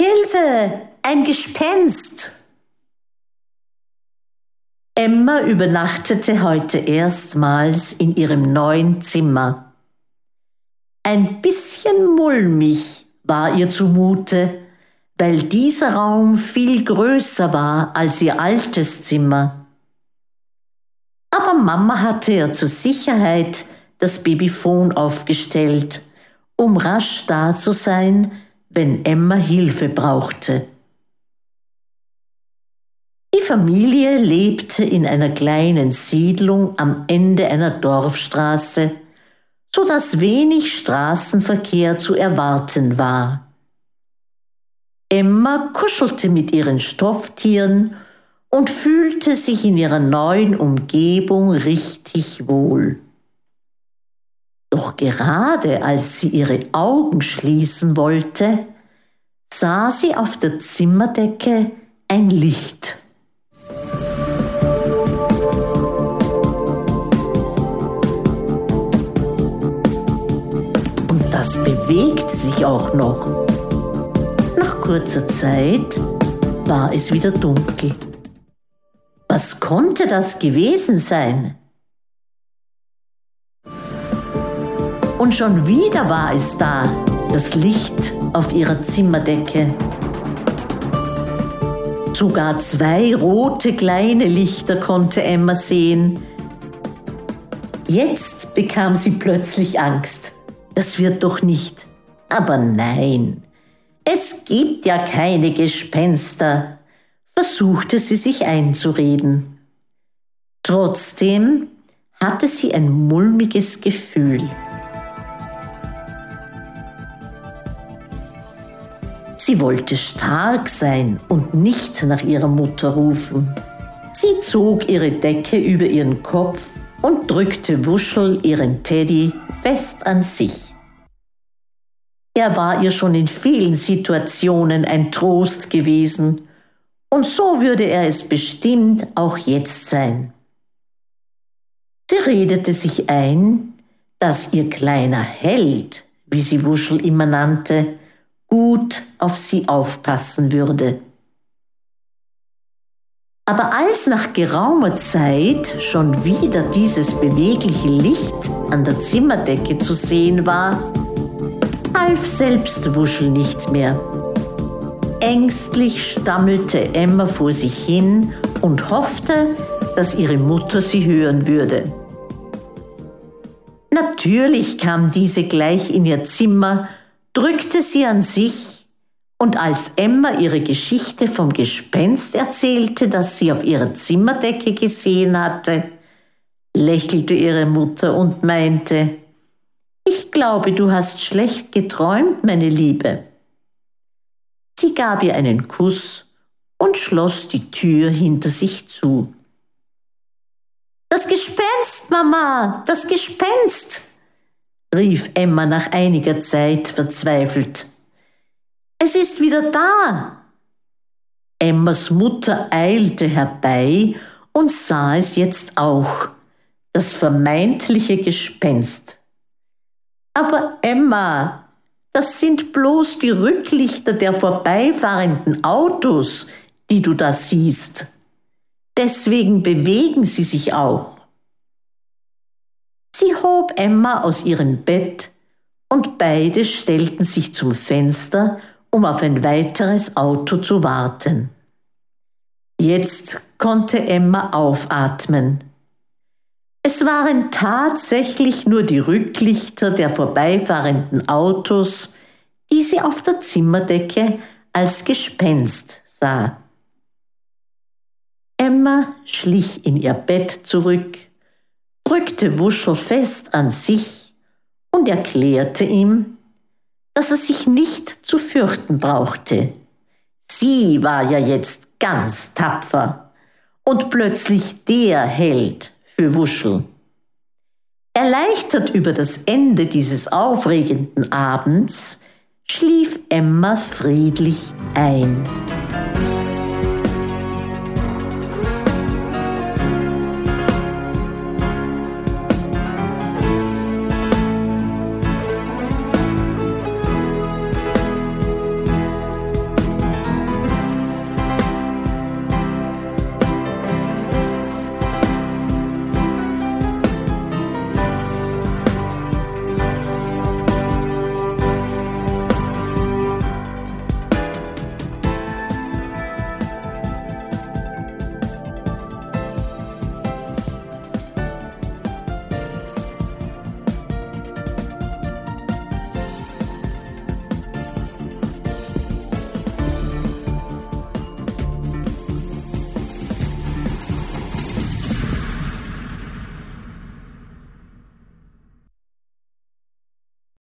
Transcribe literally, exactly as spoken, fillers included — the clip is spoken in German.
Hilfe, ein Gespenst! Emma übernachtete heute erstmals in ihrem neuen Zimmer. Ein bisschen mulmig war ihr zumute, weil dieser Raum viel größer war als ihr altes Zimmer. Aber Mama hatte ja zur Sicherheit das Babyphon aufgestellt, um rasch da zu sein, wenn Emma Hilfe brauchte. Die Familie lebte in einer kleinen Siedlung am Ende einer Dorfstraße, so dass wenig Straßenverkehr zu erwarten war. Emma kuschelte mit ihren Stofftieren und fühlte sich in ihrer neuen Umgebung richtig wohl. Doch gerade als sie ihre Augen schließen wollte, sah sie auf der Zimmerdecke ein Licht. Und das bewegte sich auch noch. Nach kurzer Zeit war es wieder dunkel. Was konnte das gewesen sein? Und schon wieder war es da, das Licht auf ihrer Zimmerdecke. Sogar zwei rote kleine Lichter konnte Emma sehen. Jetzt bekam sie plötzlich Angst. Das wird doch nicht. Aber nein, es gibt ja keine Gespenster, versuchte sie sich einzureden. Trotzdem hatte sie ein mulmiges Gefühl. Sie wollte stark sein und nicht nach ihrer Mutter rufen. Sie zog ihre Decke über ihren Kopf und drückte Wuschel, ihren Teddy, fest an sich. Er war ihr schon in vielen Situationen ein Trost gewesen, und so würde er es bestimmt auch jetzt sein. Sie redete sich ein, dass ihr kleiner Held, wie sie Wuschel immer nannte, gut auf sie aufpassen würde. Aber als nach geraumer Zeit schon wieder dieses bewegliche Licht an der Zimmerdecke zu sehen war, half selbst Wuschel nicht mehr. Ängstlich stammelte Emma vor sich hin und hoffte, dass ihre Mutter sie hören würde. Natürlich kam diese gleich in ihr Zimmer, drückte sie an sich, und als Emma ihre Geschichte vom Gespenst erzählte, das sie auf ihrer Zimmerdecke gesehen hatte, lächelte ihre Mutter und meinte: »Ich glaube, du hast schlecht geträumt, meine Liebe.« Sie gab ihr einen Kuss und schloss die Tür hinter sich zu. »Das Gespenst, Mama, das Gespenst!« rief Emma nach einiger Zeit verzweifelt. »Es ist wieder da!« Emmas Mutter eilte herbei und sah es jetzt auch, das vermeintliche Gespenst. »Aber Emma, das sind bloß die Rücklichter der vorbeifahrenden Autos, die du da siehst. Deswegen bewegen sie sich auch.« Sie hob Emma aus ihrem Bett und beide stellten sich zum Fenster, um auf ein weiteres Auto zu warten. Jetzt konnte Emma aufatmen. Es waren tatsächlich nur die Rücklichter der vorbeifahrenden Autos, die sie auf der Zimmerdecke als Gespenst sah. Emma schlich in ihr Bett zurück, drückte Wuschel fest an sich und erklärte ihm, dass er sich nicht zu fürchten brauchte. Sie war ja jetzt ganz tapfer und plötzlich der Held für Wuschel. Erleichtert über das Ende dieses aufregenden Abends schlief Emma friedlich ein.